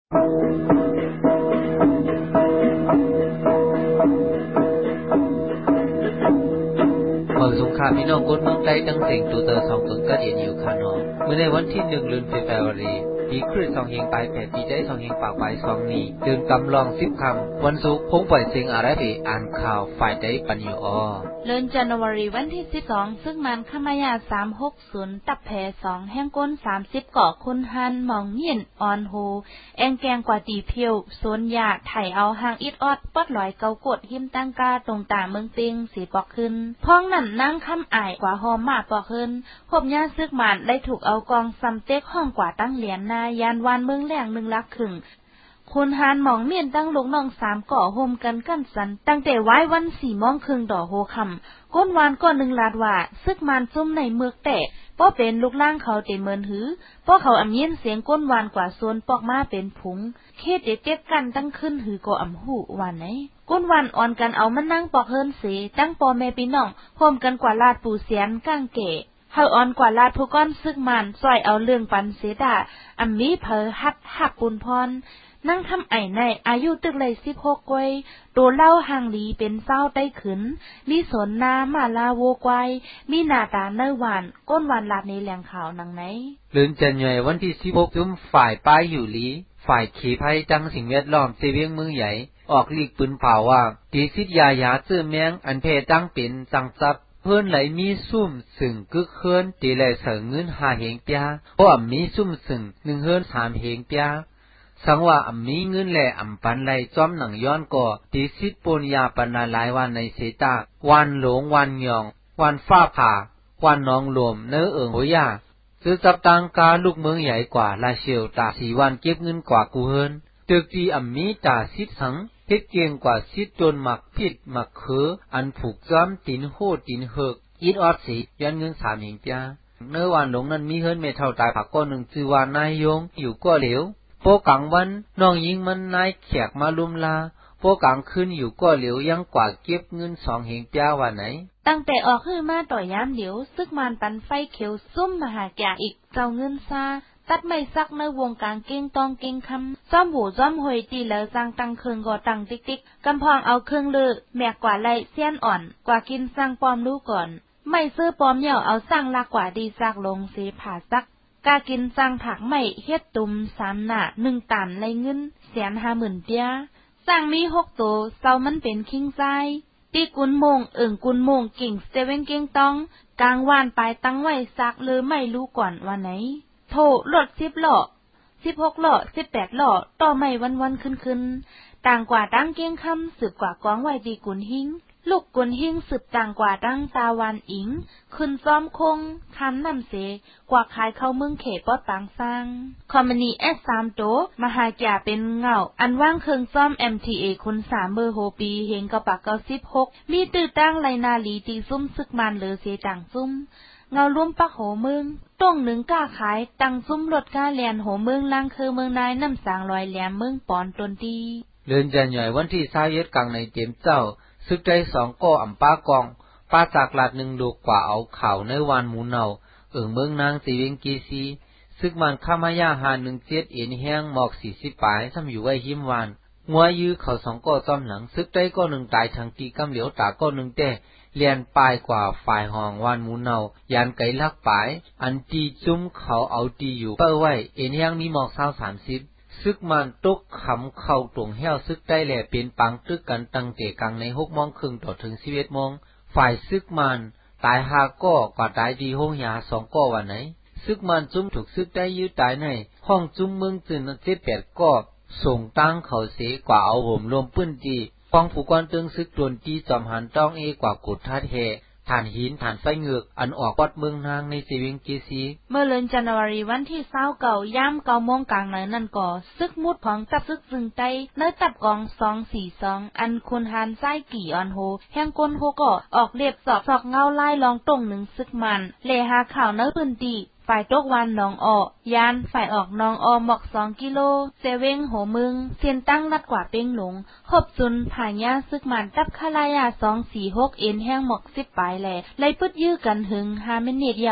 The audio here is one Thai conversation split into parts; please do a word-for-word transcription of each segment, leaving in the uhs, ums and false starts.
เมื่อสงครามพี่น้องคนเมืองใต้ตั้งเสียงตูเตอร์สองตนก็เดียนอยู่คานอเมื่อในวันที่หนึ่งเดือนเฟบรุรีปีคริสต์สองเฮงปลายแปดปีได้สองเฮงปากปลายสองนี้เดือนกำลองสิบคำวันศุกร์พงปล่อยเสียงอะไรไปอ่านข่าวฝ่ายได้ปัญญาอเดือนจันวารีวันที่สิบสองซึ่งมันขมายาสามหกศูนย์ตับแผสองแห่งก้นสามสิบเกาะคุณฮันหมองเงียนออนโฮแองแกงกว่าตีเพียวโซนยาไถเอาหางอิดออดปอดลอยเกากดหิมตั้งกาตรงตาเมืองปิงสีปอกขึ้นพ้องนั่นนั่งคำอายกว่าหอมมาปอกขึ้นพบญาซึกมันได้ถูกเอากองซัมเต็กห้องกว่าตั้งเหรียญนายานวานเมืองแหลงหนึ่งลักขึงคุณฮานหมองเมียนตั้งลูกน้องสามก่อโฮมกันกันสันตั้งแต่ไว้วันสี่โมงครึ่งดอกโฮคำก้นวานก้อนหนึ่งลาดว่าซึกมันซุ่มในเมือกแต่ป้อเป็นลูกล่างเขาเต็มเมินหือป้อเขาอ่ำเย็นเสียงก้นวานกว่าโซนปอกมาเป็นผงเคดเด็ดเจ็บกันตั้งขึ้นหือก่ออ่ำหูวานไหนก้นวานอ่อนกันเอามันนั่งปอกเฮินเสตั้งปอแม่พี่น้องโฮมกันกว่าลาดปูเสียนก้างเก๋เฮาอ่อนกว่าลาดผู้ก้อนซึกมันซอยเอาเรื่องปันเสดาอ่ำมีเพอฮัดหักปุนพรนั่งทำไอ้ในอายุตึกเลยสิบหกกวยตัวเล่าห่างลีเป็นเศร้าได้ขึ้นมีสนนามาลาโวกวายมีหน้าตาเนื้อหวานก้นหวานลาดในแหล่งข่าวนังไหนเดือนจันยายวันที่สิบหกจุ่มฝ่ายป้ายอยู่ลีฝ่ายขีภัยจังสิ่งแวดล้อมเซเวียงเมืองใหญ่ออกลีกปืนเผาว่าตีสิทยายาเจื้อแมงอันเพตั้งเป็นสังซับเพื่อนไหลมีซุ่มสึ่งกึกเคินตีไหลเสงเงินหาเหงเปียเพราะมีซุ่มสึ่งหนึ่งเฮิรนสามเหงเปียสังว่าอำมีเงินแลอำปันไหลจอมหนังย้อนก่อตีสิทธิ์ปนยาปนาหลายวันในเสตาวันหลงวันหยองวันฟ้าผ่าวันน้องหลวมเนื้อเอิงโหยาซื้อจับตังกาลูกเมืองใหญ่กว่าลาเชียวตาสีวันเก็บเงินกว่ากูเฮินตึกตีอำมีตาสิทธิ์สังเฮ็ดเก่งกว่าสิทธิ์จนหมักผิดหมักเขออันผูกจ้ำตินโหดตินเหิกอิดออดสีย้อนเงินสามหญิงเปียเนื้อวันหลงนั้นมีเฮินเมเท่าตายผักก้อนหนึ่งชื่อว่านายยงอยู่ก็เหลวโปกังวันน้องยิงมันนายแขกมาลุมลาโปกังขึ้นอยู่ก็เหลียวยังกว่าเก็บเงินสองเหงเปียว่าไหนตั้งแต่ออกขึ้นมาต่อยามเดี๋ยวซึกมันปันไฟเขียวซุ่มมาหาแก่อีกเจ้าเงินซาตัดไม่ซักในวงการเก่งตองเก่งคำซ้อมหูซ้อมหวยตีแล้วสร้างตังเคืองก่อตังติ๊กติ๊กกำพองเอาเครื่องเลือแมกกว่าไล่เสี้ยนอ่อนกว่ากินสร้างปอมรู้ก่อนไม่ซื้อปอมเหี่ยวเอาสร้างลากกว่าดีซักลงสีผ่าซักกากินสร้างผักไม่เฮ็ดตุ่มสามหน้าหนึ่งตันไรเงินแสนห้าหมื่นเปียสร้างมีหกตัวเศร้ามันเป็นคิงไซตีกุนโมงเอิ่งกุนโมงกิ่งเซเว่นเก่งตองกลางวานปลายตั้งไว้ซักเลยไม่รู้ก่อนว่าไหนโถรถสิบล้อสิบหกล้อสิบแปดล้อต่อไม่วันวันขึ้นขึ้นต่างกว่าตั้งเก่งคำสืบกว่ากองไว้ดีกุนหิงลูกกุนหิงสืบต่างกว่าตั้งตาวันอิงขึ้นซ้อมคงคำนำเสกว่าขายเข้าเมืองเขปอดปางสร้างคอมมานีเอสสามโตมหาจ่าเป็นเงาอันว่างเครื่องซ่อม เอ็ม ที เอ คุณสามเบอร์โฮปีเฮงกระปากเก้าสิบหกมีตื้อตั้งไรนาลีตีซุ่มซึกมันเหลือเสียต่างซุ่มเงาร่วมปักโหเมืองต้งหนึ่งก้าขายตังซุ้มรถก้าแลนโหเมืองล่างคือเมืองนายน้ำสางลอยแหลมเมืองปอนตนดีเดือนจันยายวันที่สามเย็ดกลางในเต็มเจ้าซึกใจสองก่ออ่ำป้ากองป้าจากลาดหนึ่งลูกกว่าเอาข่าวในวานหมูเนาเอิงเมืองนางสีเวงกีซีซึกมันข้ามายาหาหนึ่งเจ็ดเอ็นแห้งหมอกสี่สิบปลายซ้ำอยู่ไว้หิมวานงัวยื้อเขาสองก่อจอมหลังซึกใจก็หนึ่งตายทางตีกำเหลียวตาก็หนึ่งแต่เลียนปลายกว่าฝ่ายห้องวานหมูเนายานไก่ลักปลายอันตีจุ้มเขาเอาตีอยู่เป้าไว้เอ็นแห้งมีหมอกเศร้าสามสิบซึกมันตกขำเข้าตรงแห้วซึกได้แหล่เป็นปังตึกกันตั้งเตะกังในหกโมงครึ่งต่อถึงสิบเอ็ดโมงฝ่ายซึกมันตายหาก้อกว่าตายดีห้องยาสองก้อวันไหนซึกมันจุ้มถูกซึกได้ยื้อตายในห้องจุ้มเมืองจืนเจ็ดแปดก้อส่งตั้งเขาเสกว่าเอาห่มรวมปื้นดีฟ้องผู้กวนตึงซึกโดนตีจอมหันต้องเอกว่ากุดทัดเฮฐานหินฐานไฟเงือกอันออกวัดเมืองนางในสีวิงกีซีเมื่อเดือนจันวารีวันที่เศร้าเก่าย่ำเก่าโมงกลางในนั่นก่อซึกมุดของตับซึกซึงไตเนื้อตับกองสองสี่สองอันคุณฮานไส้กี่ออนโฮแห่งก้นโฮก่อออกเรียบสอกสอกเงาไล่ลองตรงหนึ่งซึกมันเลหาข่าวเนื้อพื้นตีฝ่ายตกวันหนองออกยานฝ่ายออกหนองออหมอกสองกิโลเซเวงโหมึงเซียนตั้งนัดกว่าเป้งหลงขบซุนผ่านยาซึกมันตับคาลายาสองสี่หกเอ็นแห้งหมอกสิบปลายแหล่ไล่ปึดยื้อกันหึงห้าเมนิดเดียวโถ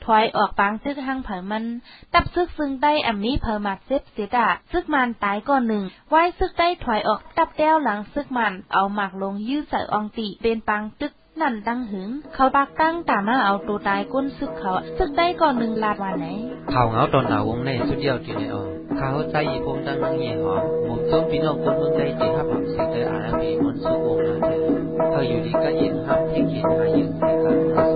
อยออกปางซึกหังเผอมันตับซึกซึ่งได้อำมีเผอมาเซฟเสียดาซึกมันตายก่อนหนึ่งไว้ซึกได้ถอยออกตับแต้วหลังซึกมันเอาหมากลงยื้อใส่อองติเป็นปางตึกนั่นตั้งหึงเขาปากตั้งตามมาเอาตัวตายก้นซึกเขาซึกได้ก่อนหนึ่งลาดวันไหนข่าวเหงาตอนหนาวงในสุดเดียวกินในออข้าวใจอีพงตั้งนั่งเหี่ยหอมมุมต้มพี่น้องคนเมืองใจจีฮับหำเสียงเตออาราบีมนสุกวงนาเธอเธออยู่ที่กะยินฮับที่กินหายืนเสียกัน